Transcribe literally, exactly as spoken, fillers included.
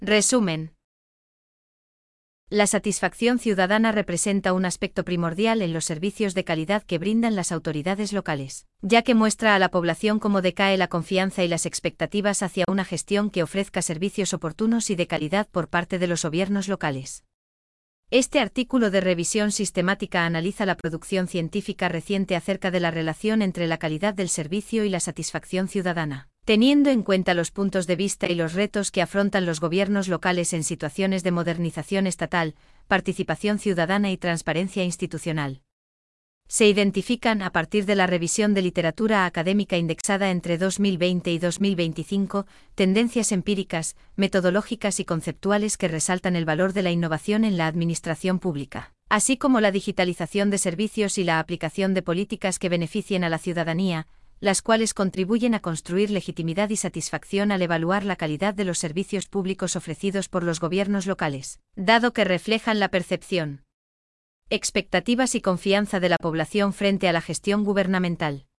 Resumen. La satisfacción ciudadana representa un aspecto primordial en los servicios de calidad que brindan las autoridades locales, ya que muestra a la población cómo decae la confianza y las expectativas hacia una gestión que ofrezca servicios oportunos y de calidad por parte de los gobiernos locales. Este artículo de revisión sistemática analiza la producción científica reciente acerca de la relación entre la calidad del servicio y la satisfacción ciudadana, teniendo en cuenta los puntos de vista y los retos que afrontan los gobiernos locales en situaciones de modernización estatal, participación ciudadana y transparencia institucional. Se identifican, a partir de la revisión de literatura académica indexada entre dos mil veinte y dos mil veinticinco, tendencias empíricas, metodológicas y conceptuales que resaltan el valor de la innovación en la administración pública, así como la digitalización de servicios y la aplicación de políticas que beneficien a la ciudadanía, las cuales contribuyen a construir legitimidad y satisfacción al evaluar la calidad de los servicios públicos ofrecidos por los gobiernos locales, dado que reflejan la percepción, expectativas y confianza de la población frente a la gestión gubernamental.